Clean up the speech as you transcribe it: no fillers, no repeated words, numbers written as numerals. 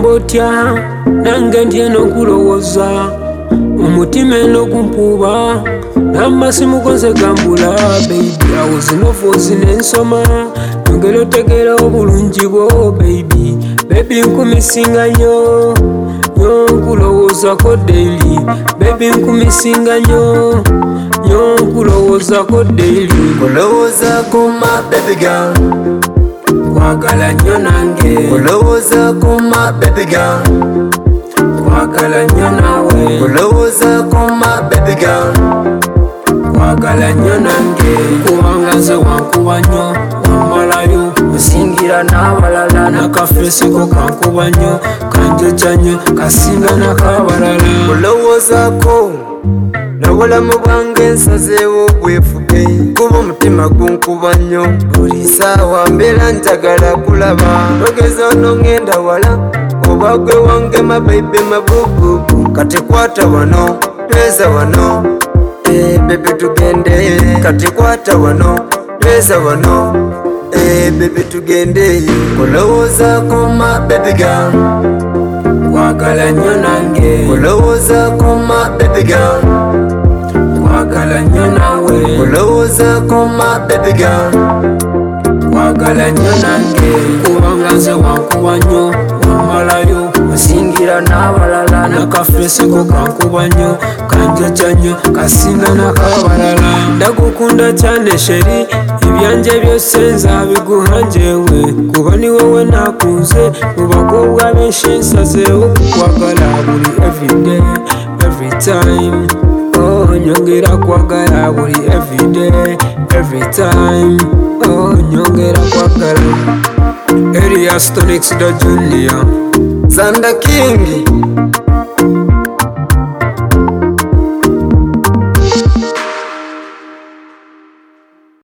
ogamba otya nange ndye n'okulowooza omutima eno kumpuuba n'amasimu gonze gambula baby awo zinofoozi n'ensoma yongera otegeera obulungi bwo baby nkumisinga nnyo nkulowoozako daily baby nkumisinga nnyo nkulowoozako daily kulowoozaako my baby girl kwagala nnyo nange kulowoozaako my baby girl kwagala nnyo naawe kulowoozaako my baby girl kwagala nnyo nange kubanga nze wankuba nnyo wammalayo osingira n'abalala nakafeesiko kankuba nnyo kanjoja nnyo kasinga n'akabalala kulowoozaako n'obulamu bwange nsazeewo bwefuge kuba omutima gunkuba nnyo buli saawa mbeera njagala kulaba togeza onongenda wala oba gwe wange mabaibe mabububu kati kwata wano tweza wano bebe tugende kati kwata wano tweza wano bebe tugende kulowoozaako my baby girl kwagala nnyo nange kulowoozaako my baby girl kwagala nnyo naawe kulowoozaako my baby girl kwagala nnyo nange kubanga nze wankuba nnyo wammalayo osingira n'abalala nakafeesiko kankuba nnyo kanjoja nnyo kasinga n'akabalala ndagukunda cyane sheri ibyanje byose nzabiguha njyewe kuba ni wowe nakunze mu bakobwa benshi nsazeho kukwagala buri everyday every time nyongera kwagala buri everyday every time nyongera kwagala Elias Tonix da Junior Zanda King